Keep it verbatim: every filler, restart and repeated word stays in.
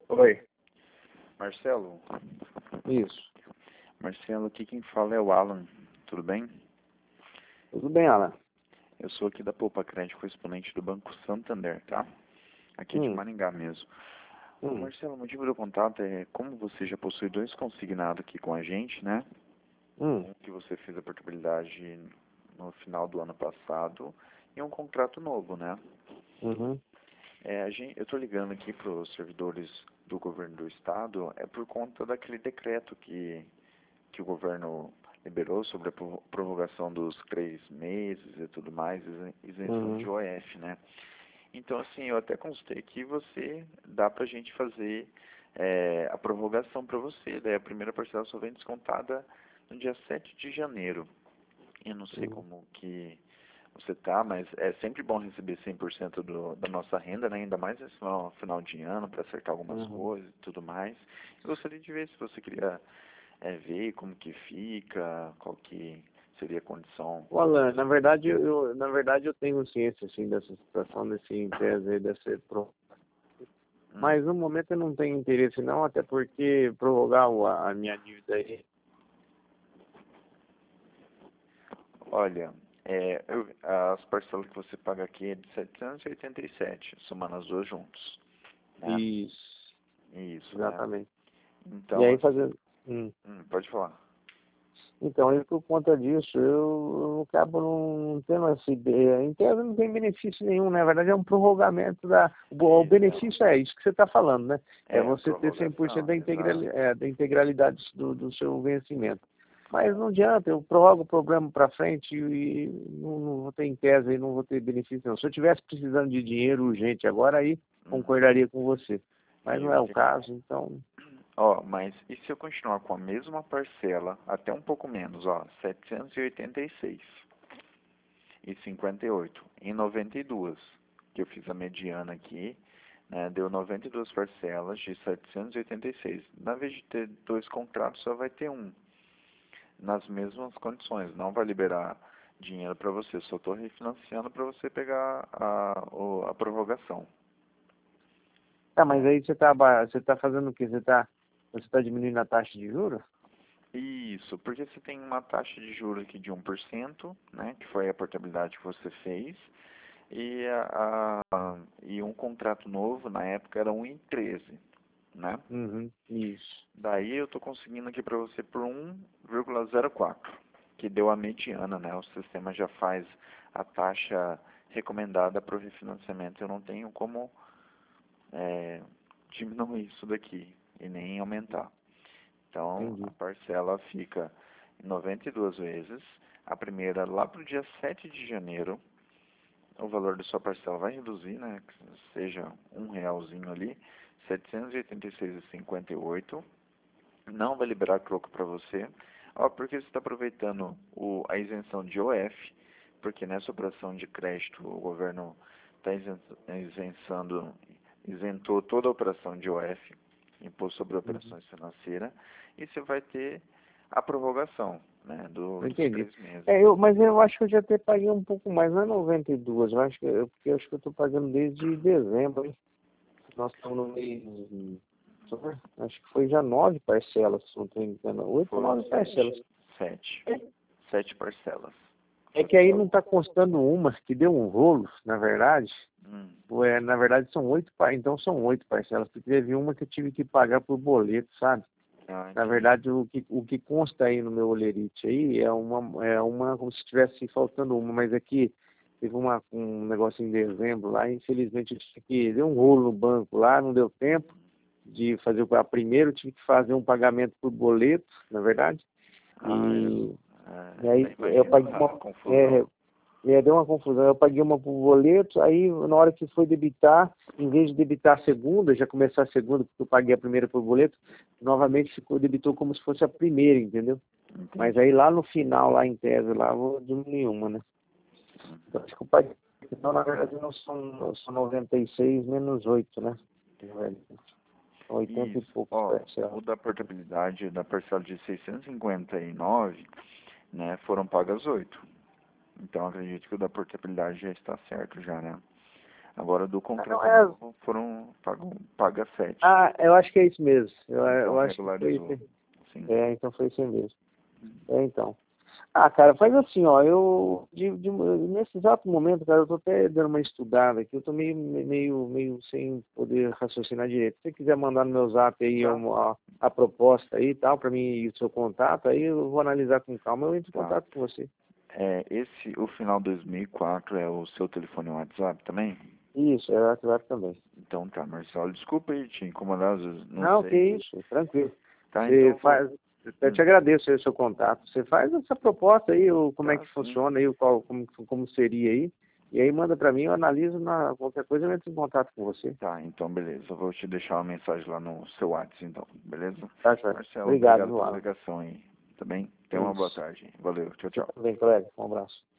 Oi, Marcelo, isso. Marcelo, aqui quem fala é o Alan, tudo bem? Tudo bem, Alan? Eu sou aqui da Poupa Crédito, correspondente do Banco Santander, tá? Aqui de Hum, Maringá mesmo. Ô, hum, Marcelo, o motivo do contato é como você já possui dois consignados aqui com a gente, né? hum, Um que você fez a portabilidade no final do ano passado e um contrato novo, né? uhum, É, a gente, eu estou ligando aqui para os servidores do governo do estado, é por conta daquele decreto que que o governo liberou sobre a pro- prorrogação dos três meses e tudo mais, isen- isenção de uhum. O F, né? Então, assim, eu até consultei que você dá pra gente fazer é, a prorrogação para você. Daí a primeira parcela só vem descontada no dia sete de janeiro. Eu não sei Uhum. como que você tá, mas é sempre bom receber cem por cento do, da nossa renda, né? Ainda mais nesse final, final de ano, para acertar algumas Uhum. coisas e tudo mais. Eu gostaria de ver se você queria é, ver como que fica, qual que seria a condição. Ô, Alan, na verdade, eu, na verdade, eu tenho ciência, assim, dessa situação, desse empresa aí, desse pro... Hum, Mas, no momento, eu não tenho interesse, não, até porque prorrogar o- a, a minha dívida aí... olha, é, eu- as parcelas que você paga aqui é de setecentos e oitenta e sete, somando as duas juntos, né? Isso, Isso, né? exatamente. E Então, aí, assim, fazendo... Hum. hum, pode falar. Então, aí, por conta disso, eu, eu acabo não tendo essa ideia. Em tese, não tem benefício nenhum, né? Na verdade, é um prorrogamento da... O, o Exato. benefício é isso que você está falando, né? É É, a você ter cem por cento prorrogação, da, exato. integrali, é, da integralidade do, do seu vencimento. Mas não adianta, eu prorrogo o problema para frente e não, não vou ter em tese e não vou ter benefício não. Se eu tivesse precisando de dinheiro urgente agora, aí Uhum. concordaria com você. Mas Eu não é o entendo. caso, então... Ó, mas e se eu continuar com a mesma parcela, até um pouco menos, ó, setecentos e oitenta e seis e cinquenta e oito em noventa e duas, que eu fiz a mediana aqui, né, deu noventa e duas parcelas de setecentos e oitenta e seis. Na vez de ter dois contratos, só vai ter um, nas mesmas condições. Não vai liberar dinheiro para você, só estou refinanciando para você pegar a, o- a prorrogação, Tá, mas né? aí você está você tá fazendo o quê? Você está você tá diminuindo a taxa de juros? Isso, porque você tem uma taxa de juros aqui de um por cento, né, que foi a portabilidade que você fez, e, a, a- e um contrato novo, na época, era um vírgula treze, né? Uhum, isso. Daí eu estou conseguindo aqui para você por um vírgula zero quatro, que deu a mediana, né? O sistema já faz a taxa recomendada para o refinanciamento. Eu não tenho como é, diminuir isso daqui e nem aumentar. Então, a Entendi. parcela fica em noventa e duas vezes. A primeira lá para o dia sete de janeiro, o valor da sua parcela vai reduzir, né? Que seja um realzinho ali, setecentos e oitenta e seis reais e cinquenta e oito. Não vai liberar troco para você. Ó, porque você está aproveitando o, a isenção de O F, porque nessa operação de crédito o governo está isentando, isentou toda a operação de O F, Imposto sobre Uhum. Operações Financeiras, e você vai ter a prorrogação, né, do, Eu dos entendi. três meses. É, eu, mas eu acho que eu já até paguei um pouco mais, não é noventa e duas, eu acho que eu, porque eu acho que eu estou pagando desde dezembro, hein? Nós estamos no mês. Acho que foi já nove parcelas, se não estou enganando. Oito ou Foram nove parcelas. sete, sete, sete parcelas. É que aí não está constando uma, que deu um rolo, na verdade. Hum, Ué, na verdade são oito, par- então são oito parcelas, porque teve uma que eu tive que pagar por boleto, sabe? ah, Na entendi. verdade, o que, o que consta aí no meu olerite aí é uma, é uma como se estivesse faltando uma, mas aqui teve uma, um negócio em dezembro lá, infelizmente eu tive que, deu um rolo no banco lá, não deu tempo de fazer o a primeiro, eu tive que fazer um pagamento por boleto, na verdade, Ah, e, eu, e é, eu aí eu imagino paguei a uma, confusão. é, é, deu uma confusão. Eu paguei uma por boleto, aí na hora que foi debitar, em vez de debitar a segunda, já começar a segunda, porque eu paguei a primeira por boleto, novamente ficou, debitou como se fosse a primeira, entendeu? Mas aí Entendi. lá no final, lá em tese, lá eu vou diminuir uma, né? Então acho que eu paguei. Então, na verdade, não são, são noventa e seis menos oito, né? São oitenta e Isso. poucos Ó, parcelas. o da portabilidade da parcela de seiscentos e cinquenta e nove, né, foram pagas oito. Então acredito que o da portabilidade já está certo já, né? Agora do contrato não, é... novo foram pago, paga sete. Ah, eu acho que é isso mesmo. Eu, Então, eu acho que foi regularizou. isso. Sim. É, então foi isso mesmo. É, então. Ah, cara, faz assim, ó, eu, de, de, nesse exato momento, cara, eu tô até dando uma estudada aqui, eu tô meio, meio, meio sem poder raciocinar direito. Se você quiser mandar no meu zap aí Tá. uma, a, a proposta aí e tal, pra mim, e o seu contato, aí eu vou analisar com calma, eu entro em Tá. contato com você. É, esse, o final dois mil e quatro é o seu telefone WhatsApp também? Isso, é WhatsApp também. Então tá, Marcelo, desculpa aí te incomodar, às vezes não Não, que sei. isso, tranquilo. Tá, Você então vou... faz, eu te agradeço aí o seu contato. Você faz essa proposta aí, o, como é Tá, que sim. funciona aí, o qual, como, como seria aí. E aí manda pra mim, eu analiso na, qualquer coisa eu entro em contato com você. Tá, então beleza. Eu vou te deixar uma mensagem lá no seu WhatsApp, então, beleza? Tá, certo. Marcelo, Obrigado, obrigado viu, pela Alan? ligação aí. Tá bem? Tenha uma boa Isso. tarde. Valeu, tchau, Você tchau. também, colega. Um abraço.